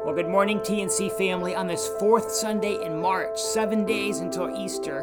Well, good morning, TNC family. On this fourth Sunday in March, 7 days until Easter,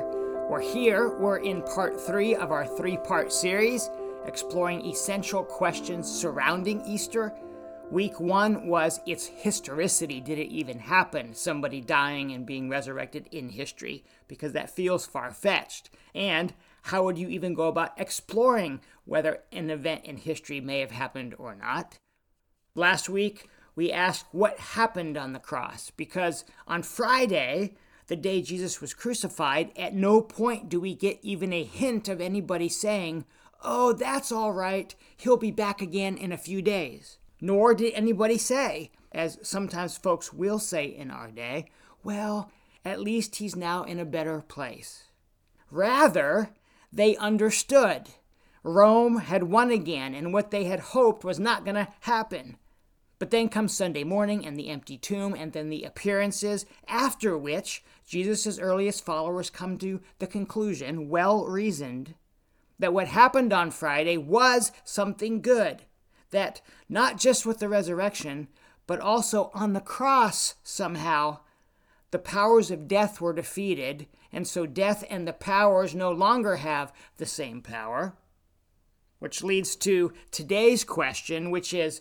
we're in part 3 of our 3-part series, exploring essential questions surrounding Easter. Week 1 was its historicity. Did it even happen? Somebody dying and being resurrected in history, because that feels far-fetched. And how would you even go about exploring whether an event in history may have happened or not? Last week, we asked what happened on the cross, because on Friday, the day Jesus was crucified, at no point do we get even a hint of anybody saying, "Oh, that's all right, he'll be back again in a few days." Nor did anybody say, as sometimes folks will say in our day, "Well, at least he's now in a better place." Rather, they understood Rome had won again, and what they had hoped was not going to happen. But then comes Sunday morning and the empty tomb and then the appearances, after which Jesus' earliest followers come to the conclusion, well-reasoned, that what happened on Friday was something good. That not just with the resurrection, but also on the cross somehow, the powers of death were defeated, and so death and the powers no longer have the same power. Which leads to today's question, which is,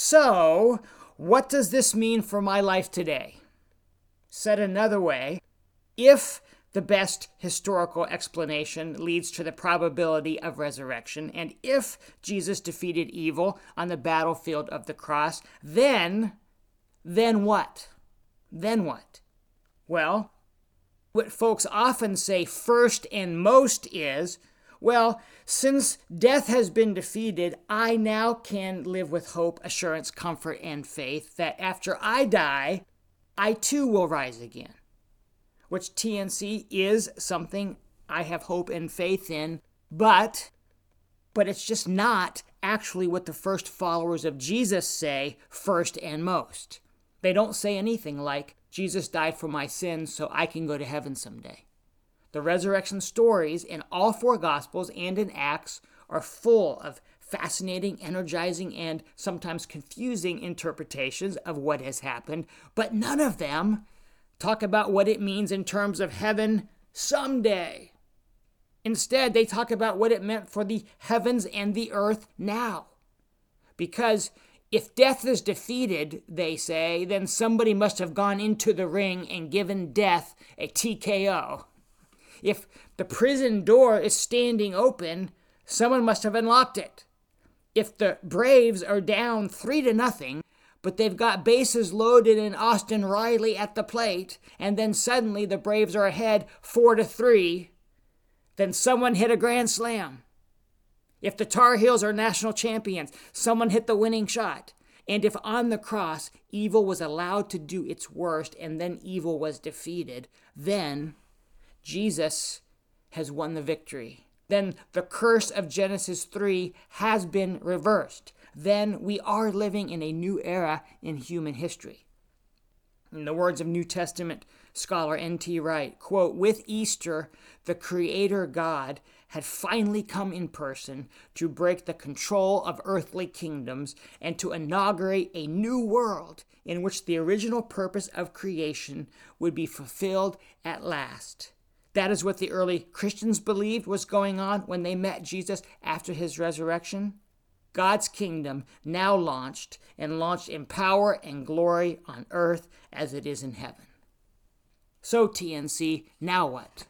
so what does this mean for my life today? Said another way, if the best historical explanation leads to the probability of resurrection, and if Jesus defeated evil on the battlefield of the cross, then what? Then what? Well, what folks often say first and most is, well, since death has been defeated, I now can live with hope, assurance, comfort, and faith that after I die, I too will rise again. Which TNC is something I have hope and faith in, but it's just not actually what the first followers of Jesus say first and most. They don't say anything like, Jesus died for my sins so I can go to heaven someday. The resurrection stories in all 4 Gospels and in Acts are full of fascinating, energizing, and sometimes confusing interpretations of what has happened, but none of them talk about what it means in terms of heaven someday. Instead, they talk about what it meant for the heavens and the earth now. Because if death is defeated, they say, then somebody must have gone into the ring and given death a TKO. If the prison door is standing open, someone must have unlocked it. If the Braves are down 3-0, but they've got bases loaded and Austin Riley at the plate, and then suddenly the Braves are ahead 4-3, then someone hit a grand slam. If the Tar Heels are national champions, someone hit the winning shot. And if on the cross, evil was allowed to do its worst and then evil was defeated, then Jesus has won the victory. Then the curse of Genesis 3 has been reversed. Then we are living in a new era in human history. In the words of New Testament scholar N.T. Wright, quote, "With Easter, the Creator God had finally come in person to break the control of earthly kingdoms and to inaugurate a new world in which the original purpose of creation would be fulfilled at last." That is what the early Christians believed was going on when they met Jesus after his resurrection. God's kingdom now launched in power and glory on earth as it is in heaven. So TNC, now what?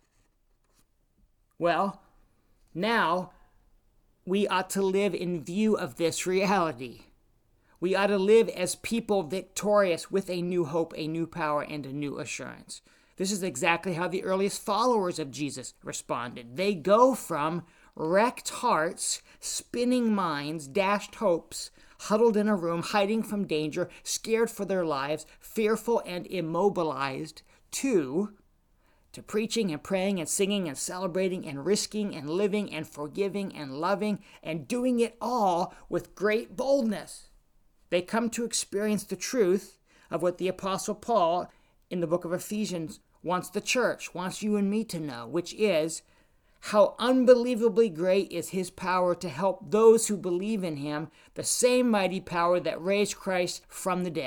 Well, now we ought to live in view of this reality. We ought to live as people victorious with a new hope, a new power, and a new assurance. This is exactly how the earliest followers of Jesus responded. They go from wrecked hearts, spinning minds, dashed hopes, huddled in a room, hiding from danger, scared for their lives, fearful and immobilized, to preaching and praying and singing and celebrating and risking and living and forgiving and loving and doing it all with great boldness. They come to experience the truth of what the Apostle Paul in the book of Ephesians wants the church, wants you and me to know, which is how unbelievably great is his power to help those who believe in him, the same mighty power that raised Christ from the dead,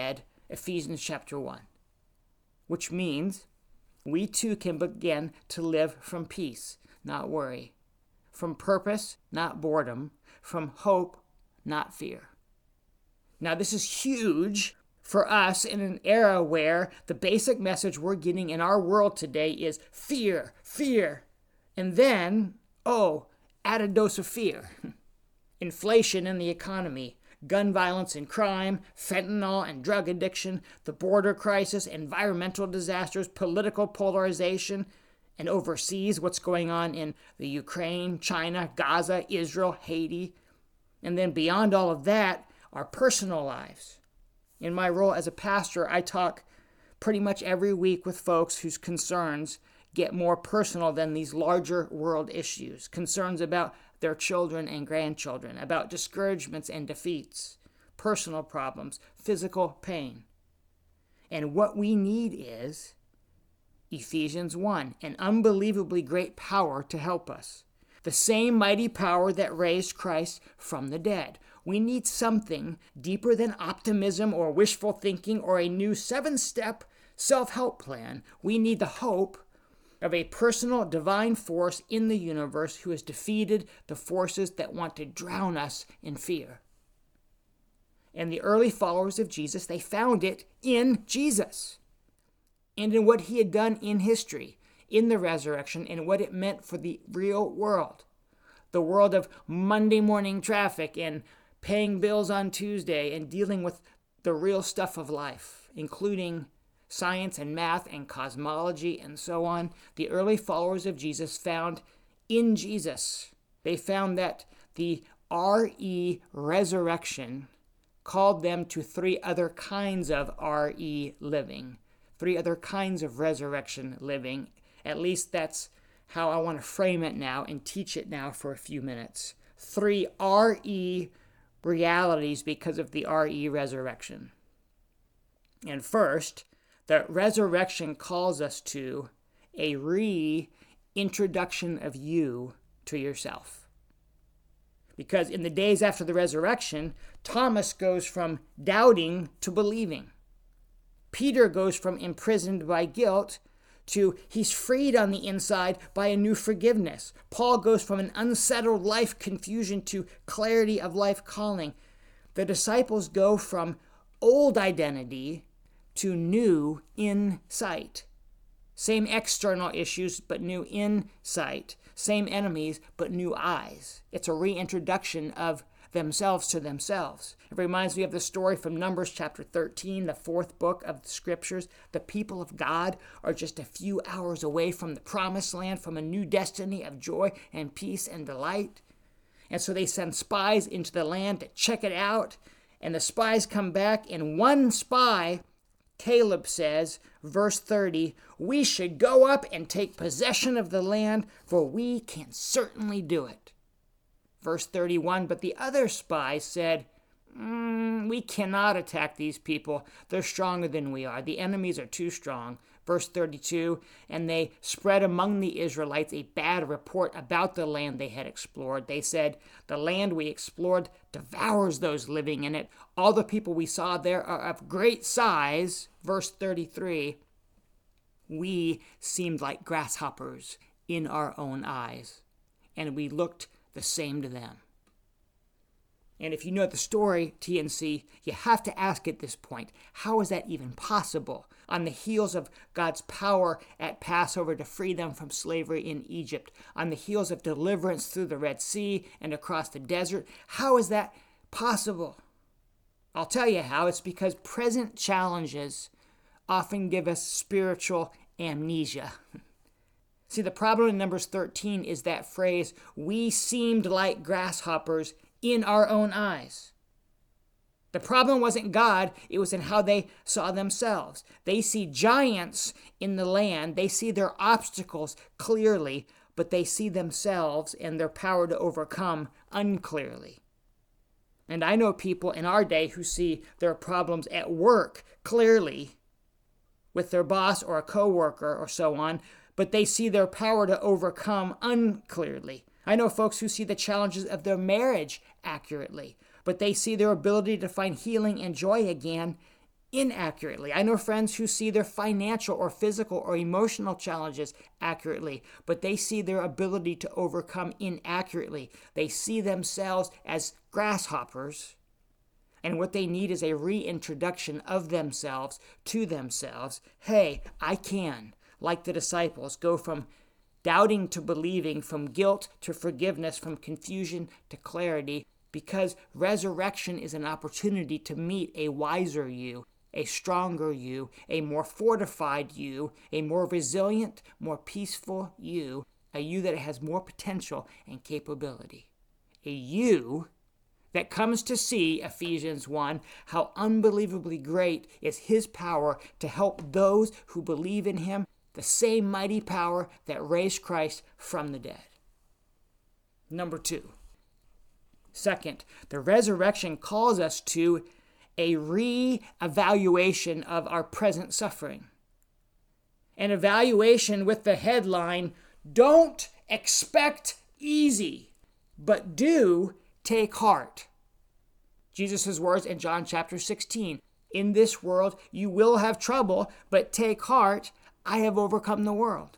Ephesians chapter 1, which means we too can begin to live from peace, not worry, from purpose, not boredom, from hope, not fear. Now, this is huge for us in an era where the basic message we're getting in our world today is fear, fear, and then, add a dose of fear. Inflation in the economy, gun violence and crime, fentanyl and drug addiction, the border crisis, environmental disasters, political polarization, and overseas, what's going on in the Ukraine, China, Gaza, Israel, Haiti. And then beyond all of that, our personal lives. In my role as a pastor, I talk pretty much every week with folks whose concerns get more personal than these larger world issues. Concerns about their children and grandchildren, about discouragements and defeats, personal problems, physical pain. And what we need is Ephesians 1, an unbelievably great power to help us. The same mighty power that raised Christ from the dead. We need something deeper than optimism or wishful thinking or a new 7-step self-help plan. We need the hope of a personal divine force in the universe who has defeated the forces that want to drown us in fear. And the early followers of Jesus, they found it in Jesus and in what he had done in history, in the resurrection, and what it meant for the real world. The world of Monday morning traffic and paying bills on Tuesday and dealing with the real stuff of life, including science and math and cosmology and so on. The early followers of Jesus found in Jesus, they found that the resurrection called them to 3 other kinds of living, 3 other kinds of resurrection living. At least that's how I want to frame it now and teach it now for a few minutes. 3 realities because of the resurrection. And first, the resurrection calls us to a reintroduction of you to yourself. Because in the days after the resurrection, Thomas goes from doubting to believing. Peter goes from imprisoned by guilt to he's freed on the inside by a new forgiveness. Paul goes from an unsettled life confusion to clarity of life calling. The disciples go from old identity to new insight. Same external issues, but new insight. Same enemies, but new eyes. It's a reintroduction of themselves to themselves. It reminds me of the story from Numbers chapter 13, the 4th book of the scriptures. The people of God are just a few hours away from the promised land, from a new destiny of joy and peace and delight. And so they send spies into the land to check it out. And the spies come back, and one spy, Caleb, says, verse 30, "We should go up and take possession of the land, for we can certainly do it." Verse 31, but the other spy said, "We cannot attack these people. They're stronger than we are. The enemies are too strong." Verse 32, and they spread among the Israelites a bad report about the land they had explored. They said, "The land we explored devours those living in it. All the people we saw there are of great size." Verse 33, "We seemed like grasshoppers in our own eyes, and we looked the same to them." And if you know the story, TNC, you have to ask at this point, how is that even possible? On the heels of God's power at Passover to free them from slavery in Egypt, on the heels of deliverance through the Red Sea and across the desert, how is that possible? I'll tell you how. It's because present challenges often give us spiritual amnesia. See, the problem in Numbers 13 is that phrase, "We seemed like grasshoppers in our own eyes." The problem wasn't God, it was in how they saw themselves. They see giants in the land, they see their obstacles clearly, but they see themselves and their power to overcome unclearly. And I know people in our day who see their problems at work clearly with their boss or a coworker or so on, but they see their power to overcome unclearly. I know folks who see the challenges of their marriage accurately, but they see their ability to find healing and joy again inaccurately. I know friends who see their financial or physical or emotional challenges accurately, but they see their ability to overcome inaccurately. They see themselves as grasshoppers, and what they need is a reintroduction of themselves to themselves. Hey, I can, like the disciples, go from doubting to believing, from guilt to forgiveness, from confusion to clarity, because resurrection is an opportunity to meet a wiser you, a stronger you, a more fortified you, a more resilient, more peaceful you, a you that has more potential and capability. A you that comes to see, Ephesians 1, how unbelievably great is his power to help those who believe in him, the same mighty power that raised Christ from the dead. Number 2. Second, the resurrection calls us to a re-evaluation of our present suffering. An evaluation with the headline, "Don't expect easy, but do take heart." Jesus' words in John chapter 16, "In this world you will have trouble, but take heart, I have overcome the world."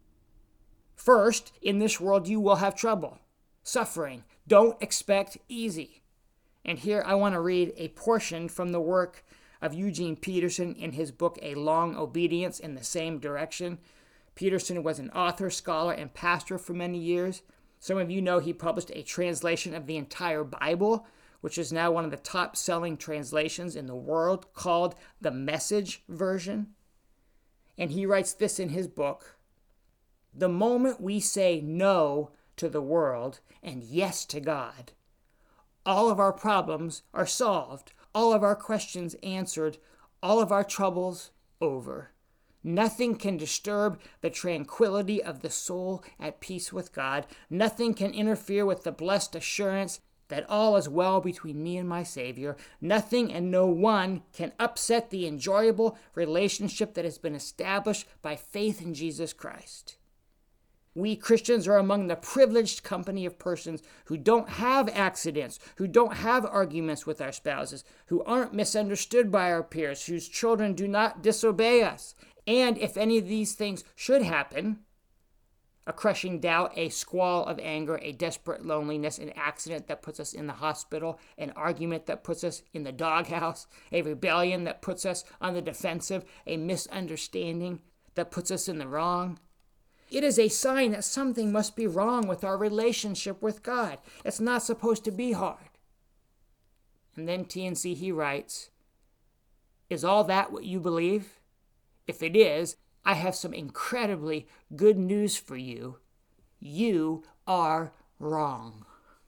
First, in this world you will have trouble, suffering. Don't expect easy. And here I want to read a portion from the work of Eugene Peterson in his book, A Long Obedience in the Same Direction. Peterson was an author, scholar, and pastor for many years. Some of you know he published a translation of the entire Bible, which is now one of the top-selling translations in the world, called the Message Version. And he writes this in his book: "The moment we say no to the world and yes to God, all of our problems are solved, all of our questions answered, all of our troubles over. Nothing can disturb the tranquility of the soul at peace with God. Nothing can interfere with the blessed assurance that all is well between me and my Savior. Nothing and no one can upset the enjoyable relationship that has been established by faith in Jesus Christ. We Christians are among the privileged company of persons who don't have accidents, who don't have arguments with our spouses, who aren't misunderstood by our peers, whose children do not disobey us. And if any of these things should happen, a crushing doubt, a squall of anger, a desperate loneliness, an accident that puts us in the hospital, an argument that puts us in the doghouse, a rebellion that puts us on the defensive, a misunderstanding that puts us in the wrong, it is a sign that something must be wrong with our relationship with God. It's not supposed to be hard." And then T&C, he writes, "Is all that what you believe? If it is, I have some incredibly good news for you. You are wrong.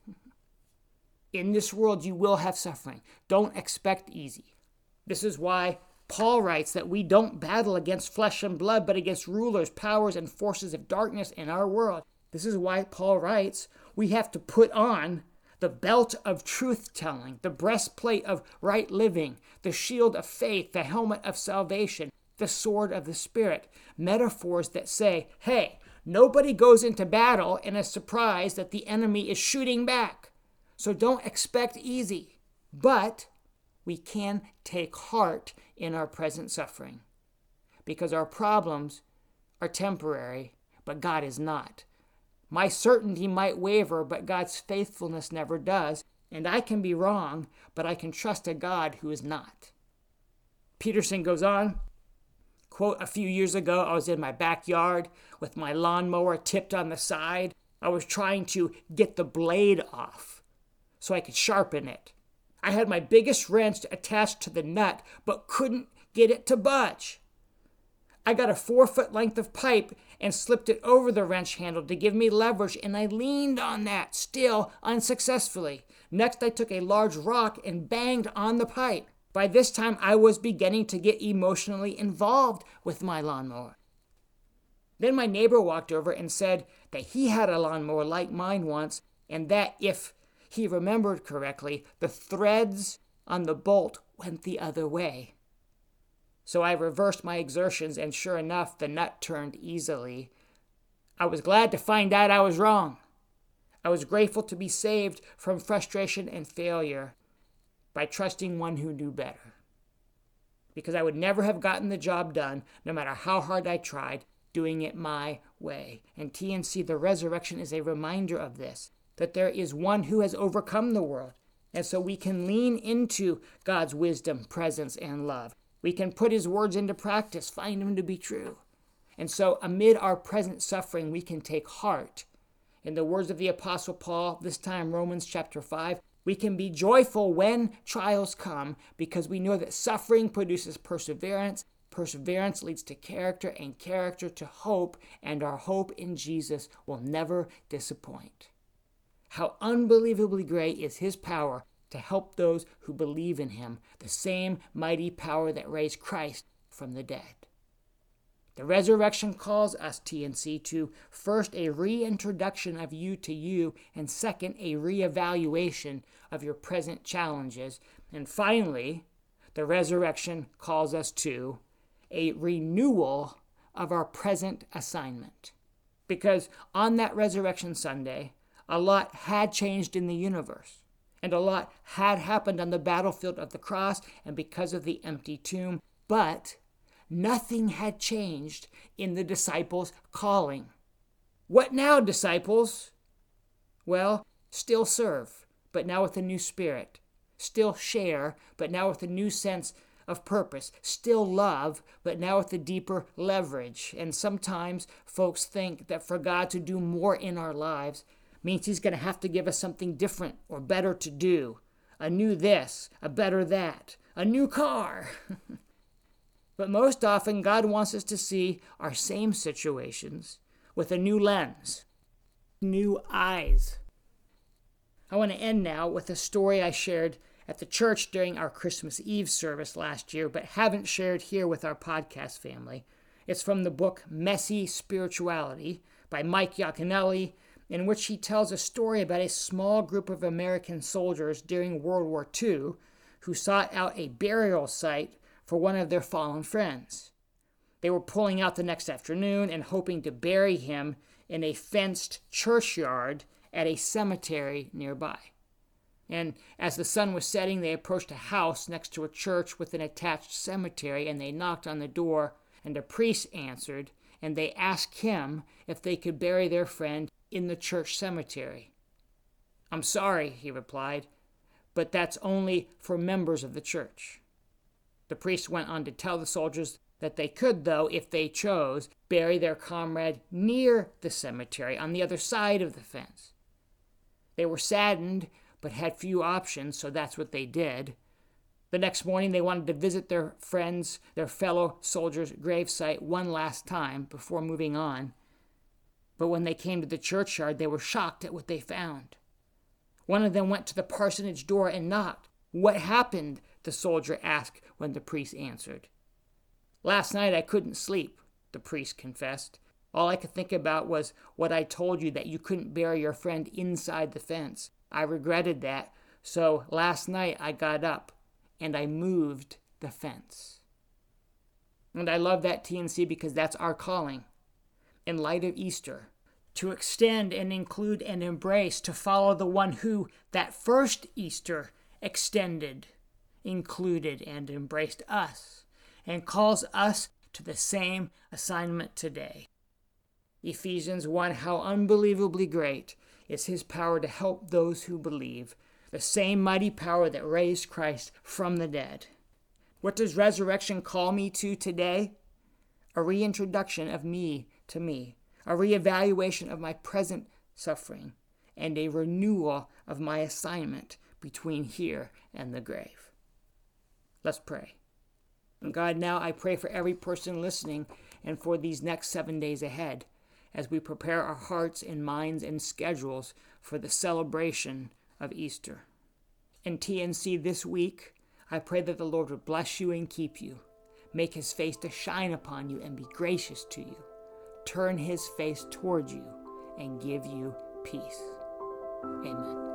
In this world, you will have suffering. Don't expect easy. This is why Paul writes that we don't battle against flesh and blood, but against rulers, powers, and forces of darkness in our world. This is why Paul writes we have to put on the belt of truth-telling, the breastplate of right living, the shield of faith, the helmet of salvation, the sword of the Spirit. Metaphors that say, hey, nobody goes into battle and is surprised that the enemy is shooting back. So don't expect easy. But we can take heart in our present suffering, because our problems are temporary, but God is not. My certainty might waver, but God's faithfulness never does. And I can be wrong, but I can trust a God who is not." Peterson goes on, quote, "A few years ago, I was in my backyard with my lawnmower tipped on the side. I was trying to get the blade off so I could sharpen it. I had my biggest wrench attached to the nut, but couldn't get it to budge. I got a 4-foot length of pipe and slipped it over the wrench handle to give me leverage, and I leaned on that, still unsuccessfully. Next, I took a large rock and banged on the pipe. By this time, I was beginning to get emotionally involved with my lawnmower. Then my neighbor walked over and said that he had a lawnmower like mine once, and that if he remembered correctly, the threads on the bolt went the other way. So I reversed my exertions, and sure enough, the nut turned easily. I was glad to find out I was wrong. I was grateful to be saved from frustration and failure by trusting one who knew better." because I would never have gotten the job done, no matter how hard I tried, doing it my way. And TNC, the resurrection is a reminder of this, that there is one who has overcome the world. And so we can lean into God's wisdom, presence, and love. We can put his words into practice, find them to be true. And so amid our present suffering, we can take heart. In the words of the Apostle Paul, this time Romans chapter 5, we can be joyful when trials come because we know that suffering produces perseverance. Perseverance leads to character, and character to hope, and our hope in Jesus will never disappoint. How unbelievably great is his power to help those who believe in him, the same mighty power that raised Christ from the dead. The resurrection calls us, TNC, to first a reintroduction of you to you, and second, a reevaluation of your present challenges. And finally, the resurrection calls us to a renewal of our present assignment. Because on that Resurrection Sunday, a lot had changed in the universe, and a lot had happened on the battlefield of the cross and because of the empty tomb, but nothing had changed in the disciples' calling. What now, disciples? Well, still serve, but now with a new spirit. Still share, but now with a new sense of purpose. Still love, but now with a deeper leverage. And sometimes folks think that for God to do more in our lives means he's going to have to give us something different or better to do. A new this, a better that, a new car. But most often, God wants us to see our same situations with a new lens, new eyes. I want to end now with a story I shared at the church during our Christmas Eve service last year, but haven't shared here with our podcast family. It's from the book Messy Spirituality by Mike Yaconelli, in which he tells a story about a small group of American soldiers during World War II who sought out a burial site for one of their fallen friends. They were pulling out the next afternoon and hoping to bury him in a fenced churchyard at a cemetery nearby. And as the sun was setting, they approached a house next to a church with an attached cemetery, and they knocked on the door, and a priest answered, and they asked him if they could bury their friend in the church cemetery. "I'm sorry," he replied, "but that's only for members of the church." The priest went on to tell the soldiers that they could, though, if they chose, bury their comrade near the cemetery on the other side of the fence. They were saddened, but had few options, so that's what they did. The next morning, they wanted to visit their friends, their fellow soldiers' gravesite one last time before moving on. But when they came to the churchyard, they were shocked at what they found. One of them went to the parsonage door and knocked. "What happened?" the soldier asked when the priest answered. "Last night I couldn't sleep," the priest confessed. "All I could think about was what I told you, that you couldn't bury your friend inside the fence. I regretted that, so last night I got up and I moved the fence." And I love that, TNC, because that's our calling in light of Easter, to extend and include and embrace, to follow the one who that first Easter extended, included, and embraced us, and calls us to the same assignment today. Ephesians 1, how unbelievably great is his power to help those who believe, the same mighty power that raised Christ from the dead. What does resurrection call me to today? A reintroduction of me to me, a reevaluation of my present suffering, and a renewal of my assignment between here and the grave. Let's pray. And God, now I pray for every person listening and for these next 7 days ahead as we prepare our hearts and minds and schedules for the celebration of Easter. In TNC this week, I pray that the Lord would bless you and keep you, make his face to shine upon you and be gracious to you, turn his face toward you and give you peace. Amen.